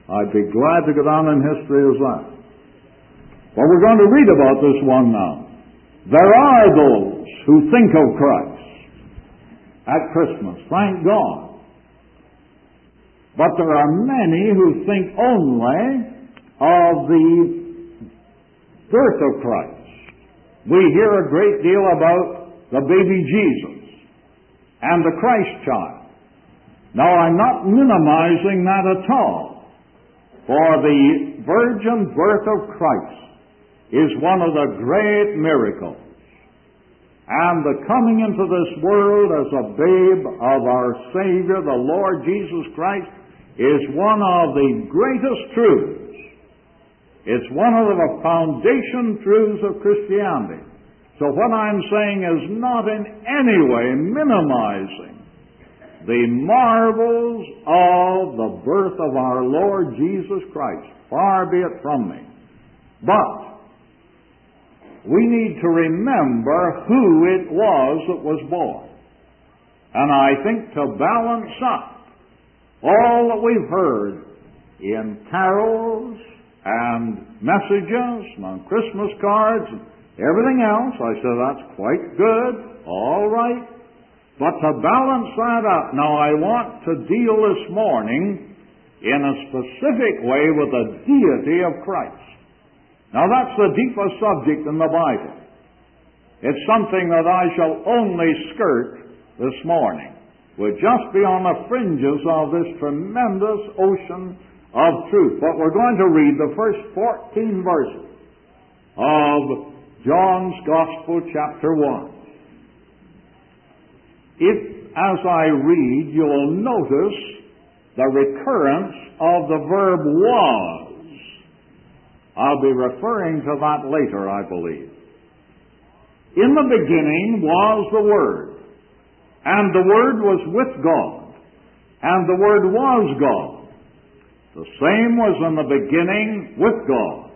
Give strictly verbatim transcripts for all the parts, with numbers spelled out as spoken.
I'd be glad to go down in history as that. But we're going to read about this one now. There are those who think of Christ at Christmas, thank God. But there are many who think only of the birth of Christ. We hear a great deal about the baby Jesus and the Christ child. Now, I'm not minimizing that at all, for the virgin birth of Christ is one of the great miracles. And the coming into this world as a babe of our Savior, the Lord Jesus Christ, is one of the greatest truths. It's one of the foundation truths of Christianity. So what I'm saying is not in any way minimizing the marvels of the birth of our Lord Jesus Christ. Far be it from me. But we need to remember who it was that was born. And I think to balance up all that we've heard in carols and messages and on Christmas cards and everything else, I said that's quite good, all right. But to balance that up, now I want to deal this morning in a specific way with the deity of Christ. Now that's the deepest subject in the Bible. It's something that I shall only skirt this morning. We'll just be on the fringes of this tremendous ocean of truth. But we're going to read the first fourteen verses of John's Gospel, chapter one. If, as I read, you'll notice the recurrence of the verb was. I'll be referring to that later, I believe. In the beginning was the Word, and the Word was with God, and the Word was God. The same was in the beginning with God.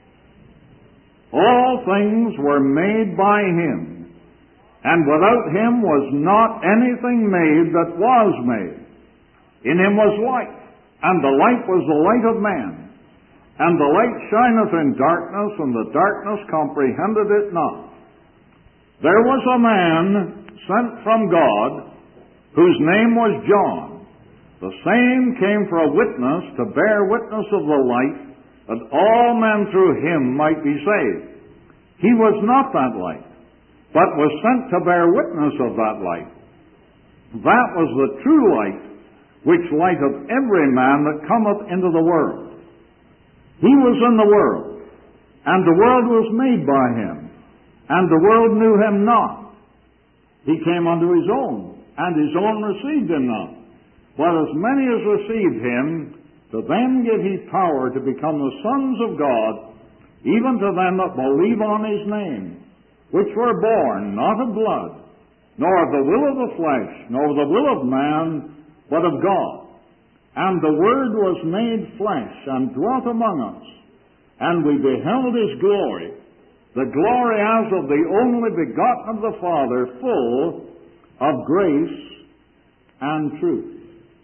All things were made by Him, and without Him was not anything made that was made. In Him was light, and the light was the light of man. And the light shineth in darkness, and the darkness comprehended it not. There was a man sent from God, whose name was John. The same came for a witness, to bear witness of the light, that all men through him might be saved. He was not that light, but was sent to bear witness of that light. That was the true light, which lighteth every man that cometh into the world. He was in the world, and the world was made by Him, and the world knew Him not. He came unto His own, and His own received Him not. But as many as received Him, to them gave He power to become the sons of God, even to them that believe on His name, which were born not of blood, nor of the will of the flesh, nor of the will of man, but of God. And the Word was made flesh, and dwelt among us, and we beheld His glory, the glory as of the only begotten of the Father, full of grace and truth.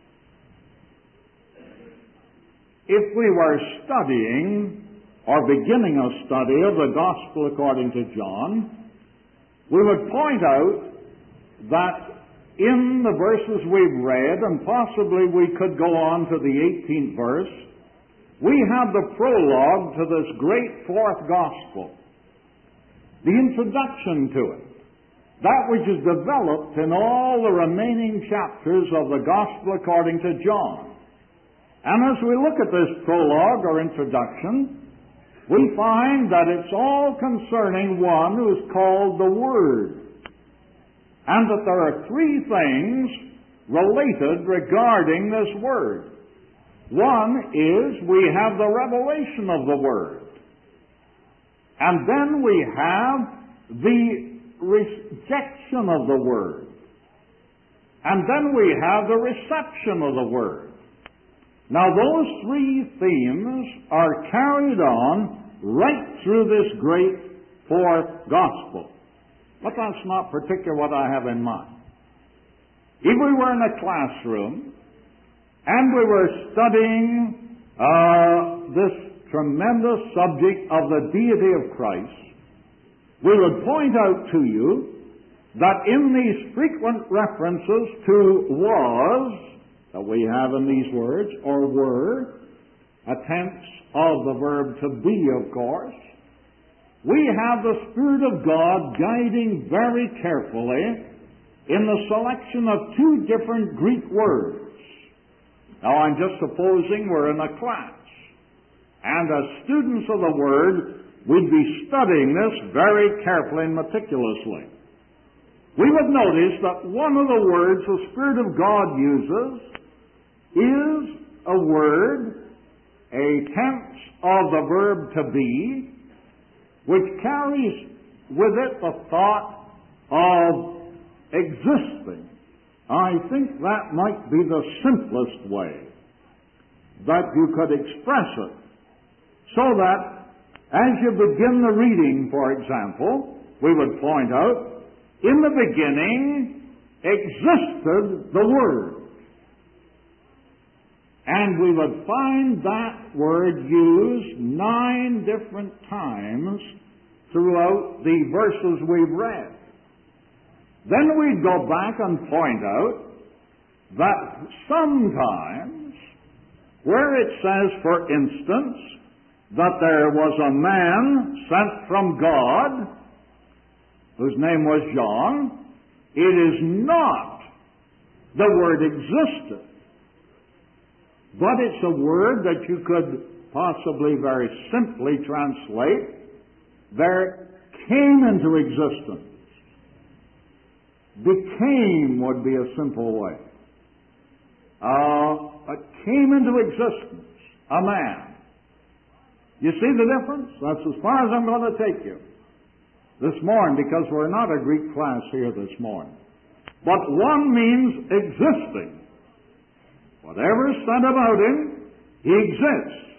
If we were studying, or beginning a study of the Gospel according to John, we would point out that in the verses we've read, and possibly we could go on to the eighteenth verse, we have the prologue to this great fourth Gospel, the introduction to it, that which is developed in all the remaining chapters of the Gospel according to John. And as we look at this prologue or introduction, we find that it's all concerning one who is called the Word, and that there are three things related regarding this Word. One is we have the revelation of the Word. And then we have the rejection of the Word. And then we have the reception of the Word. Now those three themes are carried on right through this great fourth Gospel. But that's not particularly what I have in mind. If we were in a classroom and we were studying uh, this tremendous subject of the deity of Christ, we would point out to you that in these frequent references to was that we have in these words, or were, a tense of the verb to be, of course, we have the Spirit of God guiding very carefully in the selection of two different Greek words. Now, I'm just supposing we're in a class, and as students of the Word, we'd be studying this very carefully and meticulously. We would notice that one of the words the Spirit of God uses is a word, a tense of the verb to be, which carries with it the thought of existing. I think that might be the simplest way that you could express it. So that as you begin the reading, for example, we would point out, in the beginning existed the Word. And we would find that word used nine different times throughout the verses we've read. Then we'd go back and point out that sometimes, where it says, for instance, that there was a man sent from God, whose name was John, it is not the word existed, but it's a word that you could possibly very simply translate, there came into existence. Became would be a simple way. Uh, it came into existence, a man. You see the difference? That's as far as I'm going to take you this morning, because we're not a Greek class here this morning. But one means existing. Whatever is said about him, he exists.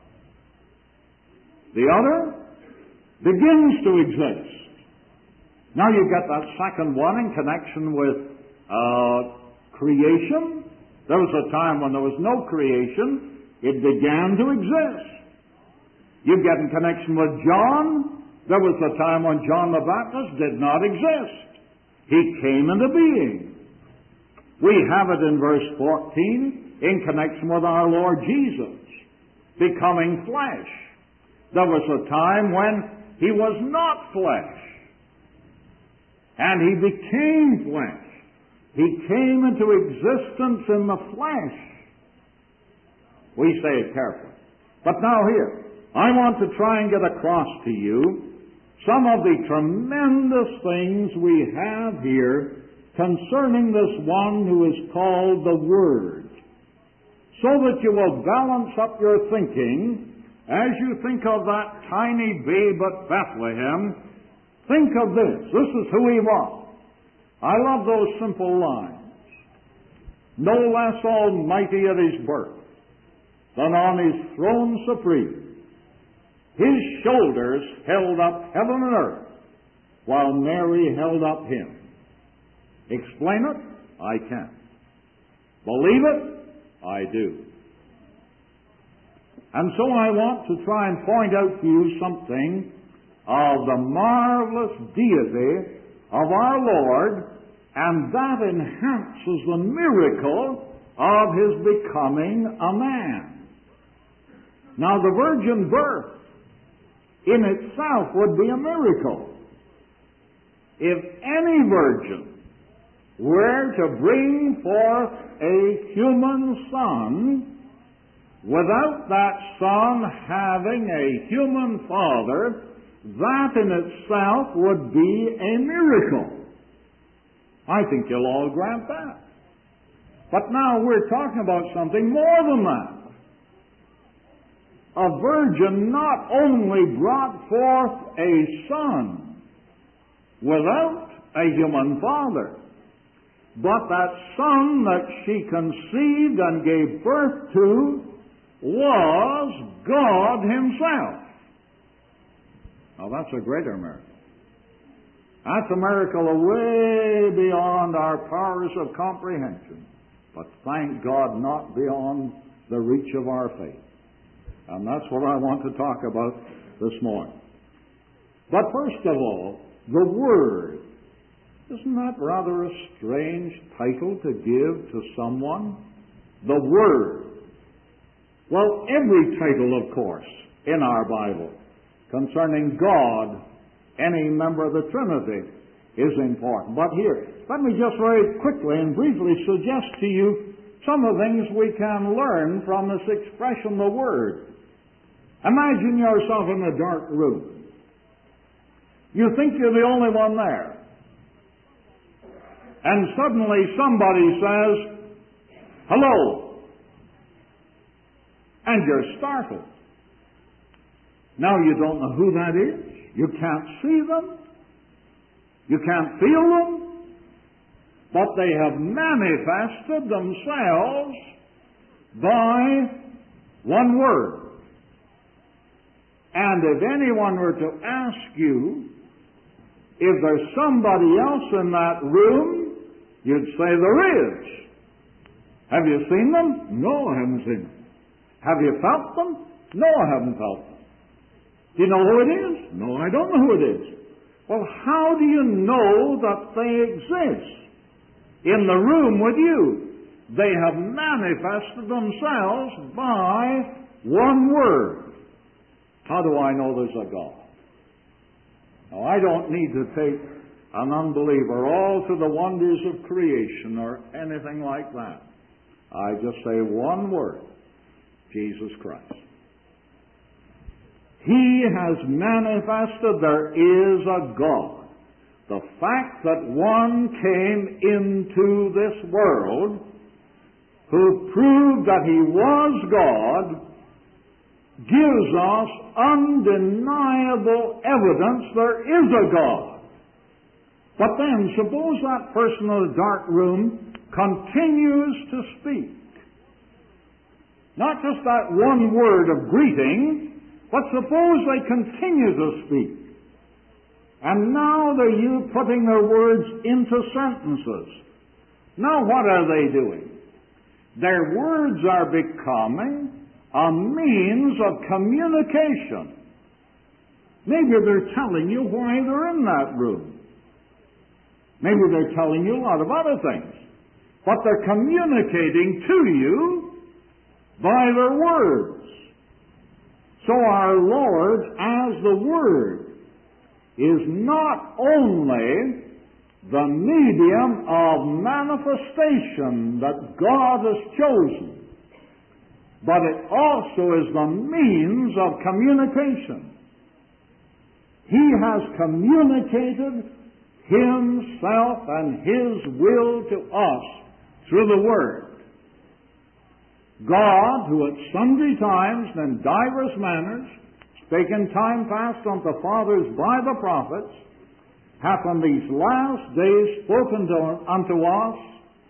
The other begins to exist. Now you get that second one in connection with uh, creation. There was a time when there was no creation. It began to exist. You get in connection with John. There was a time when John the Baptist did not exist. He came into being. We have it in verse fourteen in connection with our Lord Jesus becoming flesh. There was a time when he was not flesh, and he became flesh. He came into existence in the flesh. We say it carefully. But now here, I want to try and get across to you some of the tremendous things we have here concerning this one who is called the Word, so that you will balance up your thinking as you think of that tiny babe at Bethlehem. Think of this. This is who he was. I love those simple lines. No less almighty at his birth than on his throne supreme. His shoulders held up heaven and earth, while Mary held up him. Explain it? I can. Believe it? I do. And so I want to try and point out to you something of the marvelous deity of our Lord, and that enhances the miracle of his becoming a man. Now, the virgin birth in itself would be a miracle. If any virgin were to bring forth a human son without that son having a human father, that in itself would be a miracle. I think you'll all grant that. But now we're talking about something more than that. A virgin not only brought forth a son without a human father, but that son that she conceived and gave birth to was God himself. Now that's a greater miracle. That's a miracle way beyond our powers of comprehension, but thank God not beyond the reach of our faith. And that's what I want to talk about this morning. But first of all, the Word. Isn't that rather a strange title to give to someone? The Word. Well, every title, of course, in our Bible concerning God, any member of the Trinity, is important. But here, let me just very quickly and briefly suggest to you some of the things we can learn from this expression, the Word. Imagine yourself in a dark room. You think you're the only one there. And suddenly somebody says, "Hello." And you're startled. Now you don't know who that is. You can't see them. You can't feel them. But they have manifested themselves by one word. And if anyone were to ask you if there's somebody else in that room, you'd say there is. Have you seen them? No, I haven't seen them. Have you felt them? No, I haven't felt them. Do you know who it is? No, I don't know who it is. Well, how do you know that they exist in the room with you? They have manifested themselves by one word. How do I know there's a God? Now, I don't need to take an unbeliever all to the wonders of creation or anything like that. I just say one word: Jesus Christ. He has manifested there is a God. The fact that one came into this world who proved that he was God gives us undeniable evidence there is a God. But then, suppose that person in the dark room continues to speak. Not just that one word of greeting, but suppose they continue to speak. And now they're you putting their words into sentences. Now what are they doing? Their words are becoming a means of communication. Maybe they're telling you why they're in that room. Maybe they're telling you a lot of other things. But they're communicating to you by their words. So our Lord, as the Word, is not only the medium of manifestation that God has chosen, but it also is the means of communication. He has communicated Himself and His will to us through the Word. God, who at sundry times and in divers manners spake in time past unto the fathers by the prophets, hath in these last days spoken to, unto us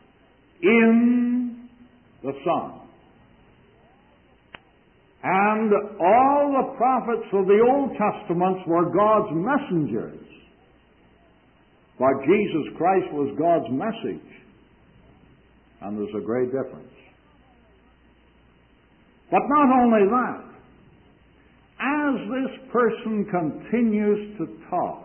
in the Son. And all the prophets of the Old Testament were God's messengers. But Jesus Christ was God's message. And there's a great difference. But not only that, as this person continues to talk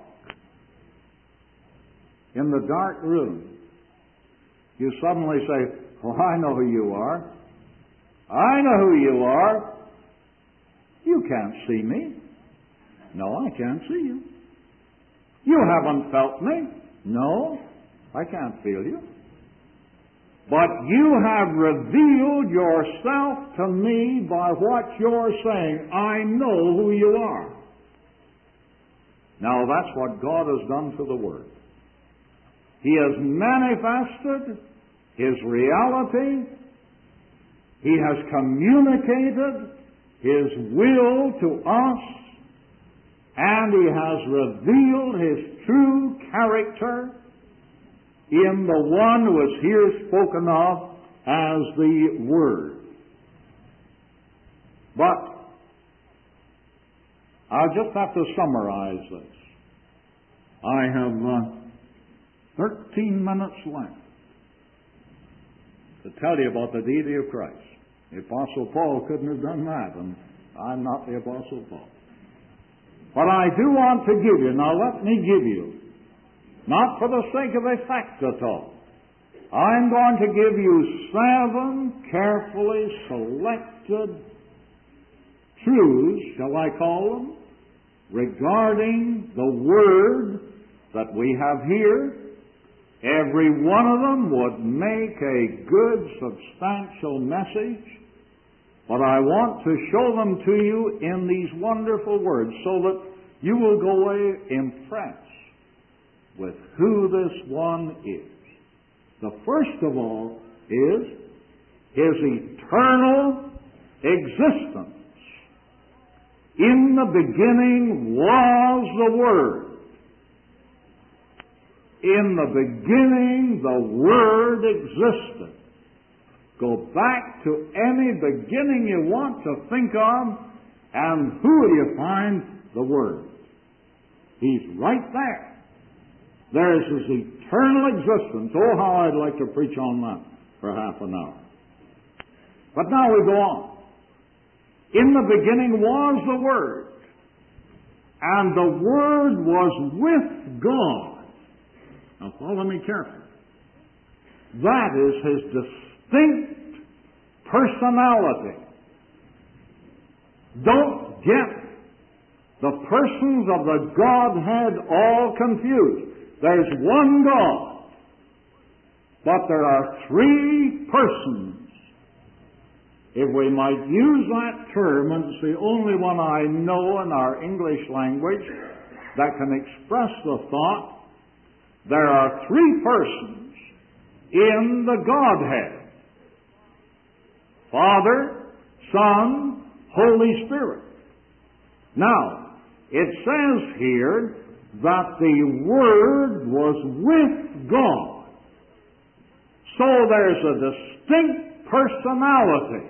in the dark room, you suddenly say, "Oh, I know who you are. I know who you are. You can't see me." "No, I can't see you." "You haven't felt me." "No, I can't feel you." "But you have revealed yourself to me by what you're saying. I know who you are." Now that's what God has done through the Word. He has manifested His reality. He has communicated His will to us. And He has revealed His true character in the one who is here spoken of as the Word. But I'll just have to summarize this. I have uh, thirteen minutes left to tell you about the deity of Christ. The Apostle Paul couldn't have done that in I'm not the Apostle Paul. But I do want to give you, now let me give you, not for the sake of effect at all, I'm going to give you seven carefully selected truths, shall I call them, regarding the Word that we have here. Every one of them would make a good, substantial message, but I want to show them to you in these wonderful words so that you will go away impressed with who this one is. The first of all is His eternal existence. In the beginning was the Word. In the beginning the Word existed. Go back to any beginning you want to think of, and who do you find? The Word. He's right there. There is His eternal existence. Oh, how I'd like to preach on that for half an hour. But now we go on. In the beginning was the Word, and the Word was with God. Now follow me carefully. That is His distinct personality. Don't get the persons of the Godhead all confused. There's one God, but there are three persons. If we might use that term, and it's the only one I know in our English language that can express the thought, there are three persons in the Godhead: Father, Son, Holy Spirit. Now, it says here that the Word was with God. So there's a distinct personality.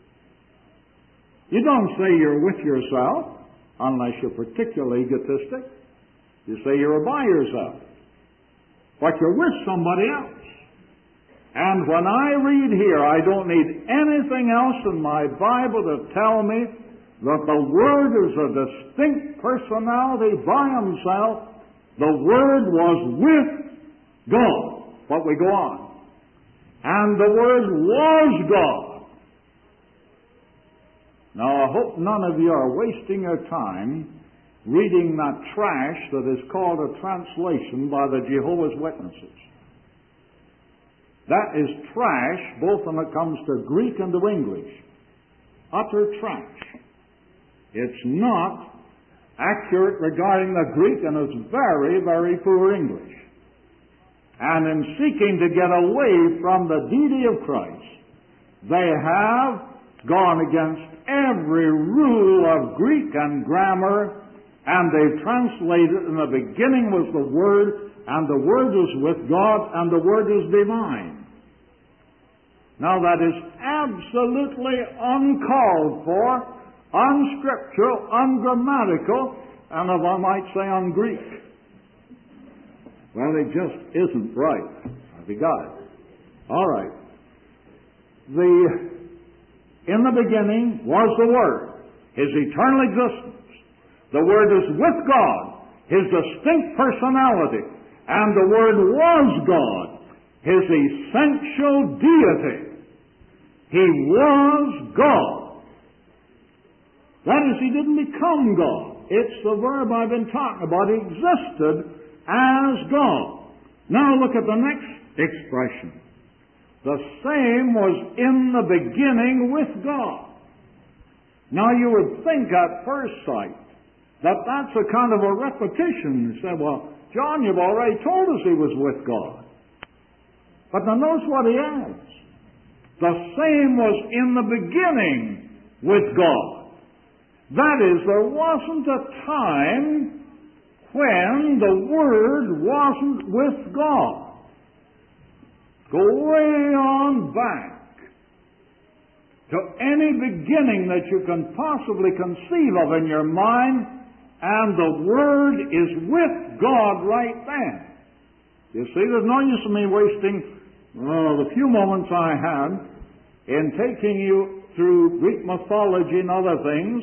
You don't say you're with yourself unless you're particularly egotistic. You say you're by yourself. But you're with somebody else. And when I read here, I don't need anything else in my Bible to tell me that the Word is a distinct personality by Himself. The Word was with God. But we go on. And the Word was God. Now, I hope none of you are wasting your time reading that trash that is called a translation by the Jehovah's Witnesses. That is trash, both when it comes to Greek and to English. Utter trash. It's not accurate regarding the Greek, and it's very, very poor English. And in seeking to get away from the deity of Christ, they have gone against every rule of Greek and grammar, and they've translated, in the beginning was the Word, and the Word was with God, and the Word is divine. Now that is absolutely uncalled for, unscriptural, ungrammatical, and if I might say un-Greek. Well, it just isn't right. Have you got it? All right. The In the beginning was the Word, His eternal existence. The Word is with God, His distinct personality, and the Word was God, His essential deity. He was God. That is, He didn't become God. It's the verb I've been talking about. He existed as God. Now look at the next expression. The same was in the beginning with God. Now you would think at first sight that that's a kind of a repetition. You say, well, John, you've already told us He was with God. But now notice what he adds. The same was in the beginning with God. That is, there wasn't a time when the Word wasn't with God. Go way on back to any beginning that you can possibly conceive of in your mind, and the Word is with God right then. You see, there's no use in me wasting well, the few moments I had in taking you through Greek mythology and other things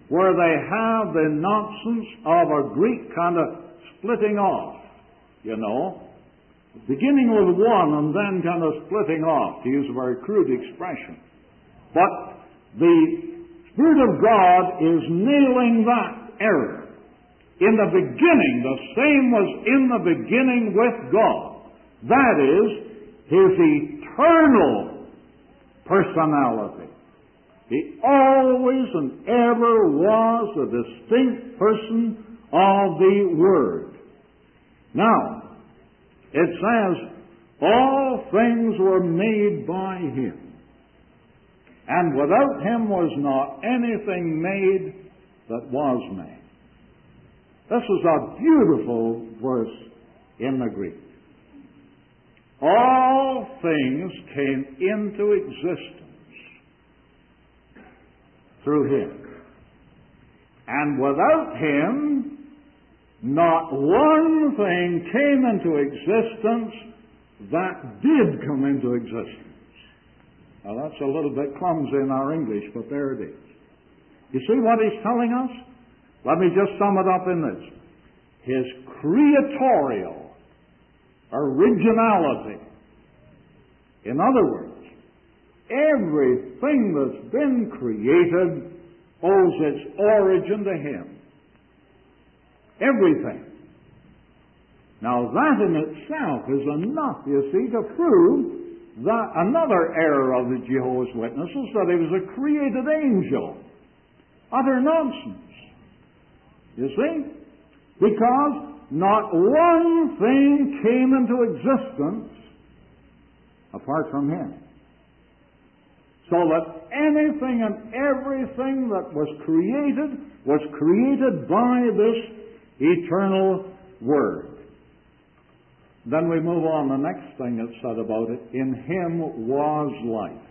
where they have the nonsense of a Greek kind of splitting off, you know, beginning with one and then kind of splitting off, to use a very crude expression. But the Spirit of God is nailing that error. In the beginning, the same was in the beginning with God. That is, His eternal personality. He always and ever was a distinct person of the Word. Now, it says, all things were made by Him, and without Him was not anything made that was made. This is a beautiful verse in the Greek. All things came into existence through Him. And without Him, not one thing came into existence that did come into existence. Now that's a little bit clumsy in our English, but there it is. You see what He's telling us? Let me just sum it up in this. His creatorial originality. In other words, everything that's been created owes its origin to Him. Everything. Now that in itself is enough, you see, to prove that another error of the Jehovah's Witnesses, that He was a created angel. Utter nonsense. You see? Because not one thing came into existence apart from Him. So that anything and everything that was created was created by this eternal Word. Then we move on. The next thing that's said about it, in Him was life.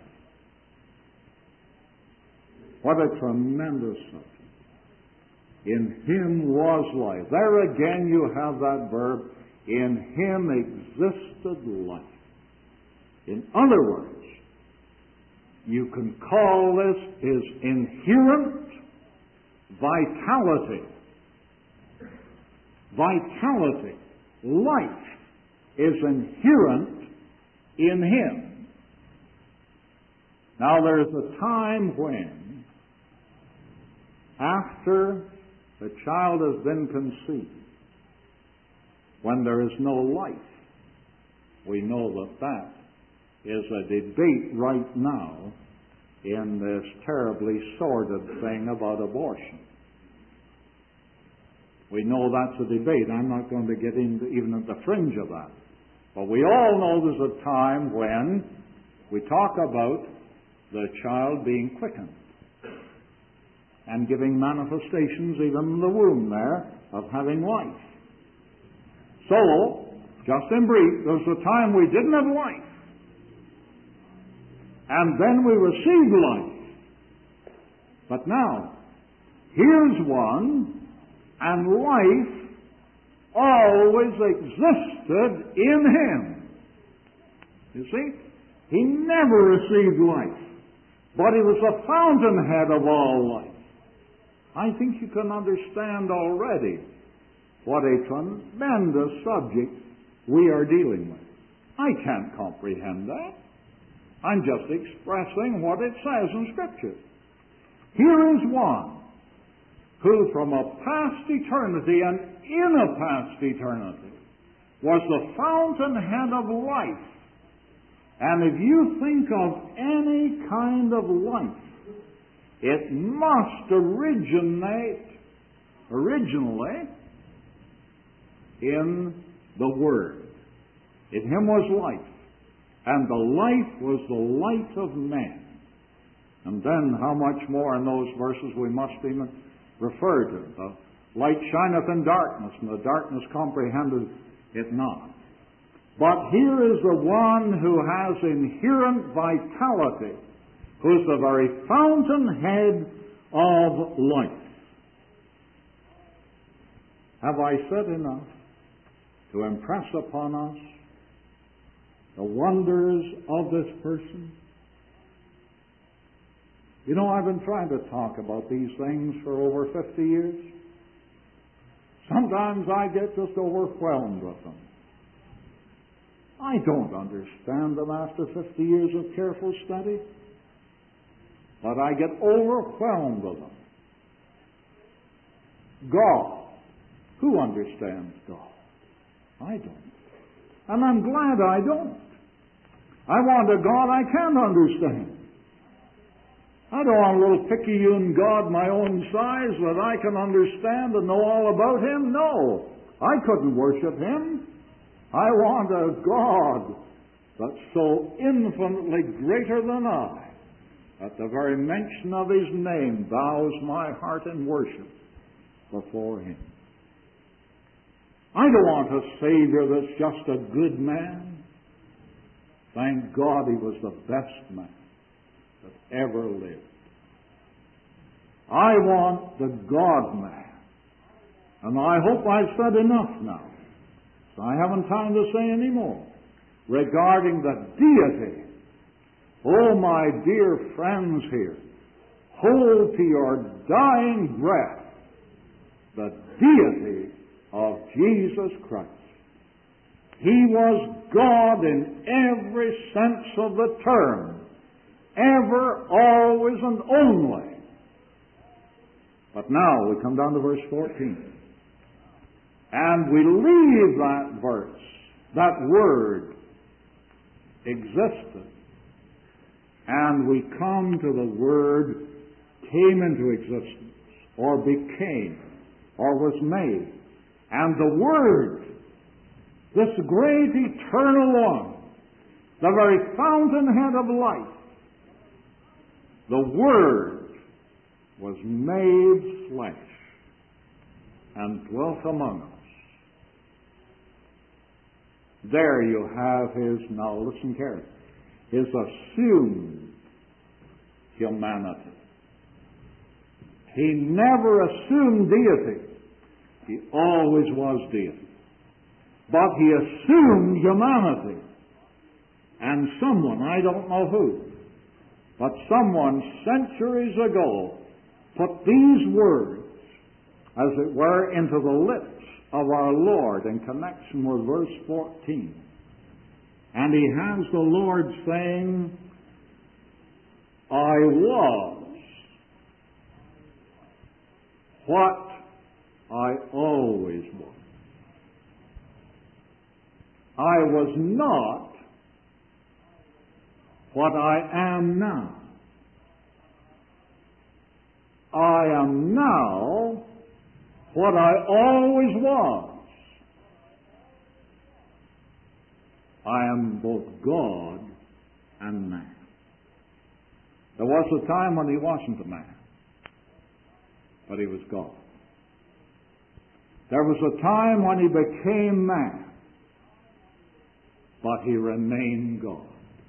What a tremendous subject. In Him was life. There again you have that verb, in Him existed life. In other words, you can call this His inherent vitality. Vitality. Life is inherent in Him. Now there is a time when, after the child has been conceived, when there is no life, we know that that is a debate right now in this terribly sordid thing about abortion. We know that's a debate. I'm not going to get into even at the fringe of that. But we all know there's a time when we talk about the child being quickened and giving manifestations even in the womb there of having life. So, just in brief, there was a time we didn't have life. And then we received life. But now, here's one, and life always existed in Him. You see? He never received life, but He was the fountainhead of all life. I think you can understand already what a tremendous subject we are dealing with. I can't comprehend that. I'm just expressing what it says in Scripture. Here is one who from a past eternity and in a past eternity was the fountainhead of life. And if you think of any kind of life, it must originate originally in the Word. In Him was life, and the life was the light of man. And then how much more in those verses we must even refer to. The light shineth in darkness, and the darkness comprehended it not. But here is the one who has inherent vitality, who is the very fountainhead of life. Have I said enough to impress upon us the wonders of this person? You know, I've been trying to talk about these things for over fifty years. Sometimes I get just overwhelmed with them. I don't understand them after fifty years of careful study, but I get overwhelmed with them. God. Who understands God? I don't. And I'm glad I don't. I want a God I can understand. I don't want a little picayune God my own size that I can understand and know all about Him. No, I couldn't worship Him. I want a God that's so infinitely greater than I. At the very mention of His name bows my heart in worship before Him. I don't want a Savior that's just a good man. Thank God He was the best man that ever lived. I want the God-man. And I hope I've said enough now, so I haven't time to say any more, regarding the deity. Oh, my dear friends here, hold to your dying breath the deity of Jesus Christ. He was God in every sense of the term, ever, always, and only. But now we come down to verse fourteen. And we leave that verse, that word existed, and we come to the word came into existence, or became, or was made. And the Word, this great eternal one, the very fountainhead of life, the Word was made flesh and dwelt among us. There you have His, now listen carefully, His assumed humanity. He never assumed deity. He always was deity. But He assumed humanity. And someone, I don't know who, but someone centuries ago put these words, as it were, into the lips of our Lord in connection with verse fourteen. And He has the Lord saying, I was what I always was. I was not what I am now. I am now what I always was. I am both God and man. There was a time when He wasn't a man, but He was God. There was a time when He became man, but He remained God.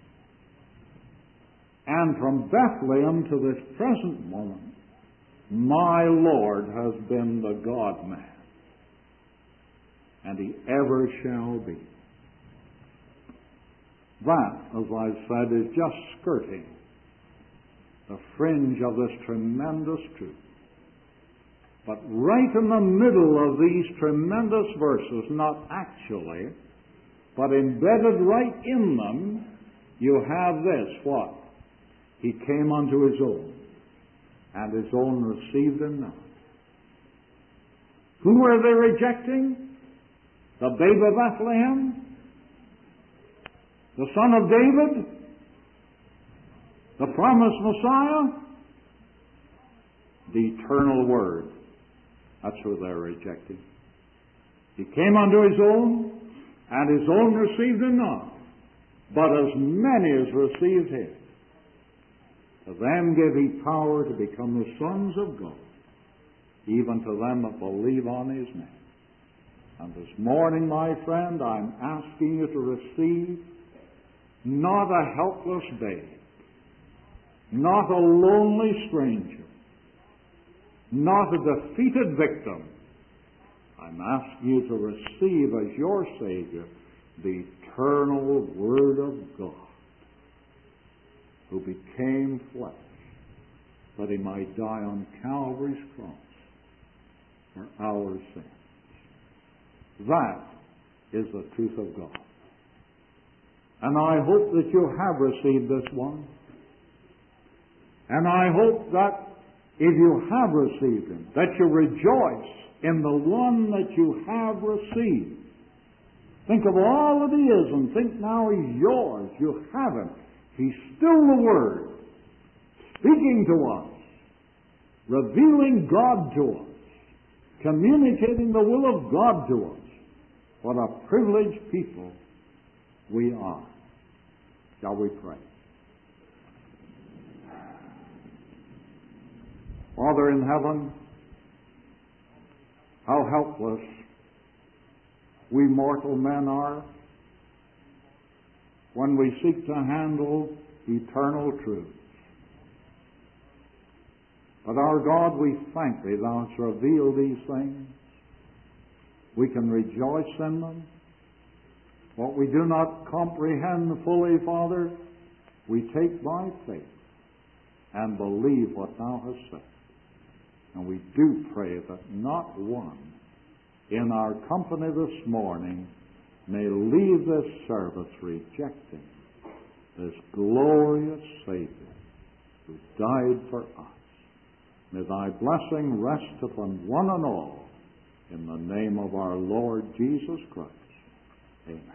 And from Bethlehem to this present moment, my Lord has been the God-man, and He ever shall be. That, as I've said, is just skirting the fringe of this tremendous truth. But right in the middle of these tremendous verses, not actually, but embedded right in them, you have this, what? He came unto His own, and His own received Him not. Who were they rejecting? The babe of Bethlehem? The son of David? The promised Messiah? The eternal Word. That's who they're rejecting. He came unto His own, and His own received Him not. But as many as received Him, to them gave He power to become the sons of God, even to them that believe on His name. And this morning, my friend, I'm asking you to receive not a helpless babe, not a lonely stranger, not a defeated victim. I'm asking you to receive as your Savior the eternal Word of God, who became flesh that He might die on Calvary's cross for our sins. That is the truth of God. And I hope that you have received this one. And I hope that if you have received Him, that you rejoice in the one that you have received. Think of all that He is and think now He's yours. You have Him. He's still the Word, speaking to us, revealing God to us, communicating the will of God to us. What a privileged people we are. Shall we pray? Father in heaven, how helpless we mortal men are when we seek to handle eternal truths. But our God, we thank Thee, Thou hast revealed these things. We can rejoice in them. What we do not comprehend fully, Father, we take by faith and believe what Thou hast said. And we do pray that not one in our company this morning may leave this service rejecting this glorious Savior who died for us. May Thy blessing rest upon one and all in the name of our Lord Jesus Christ. Amen.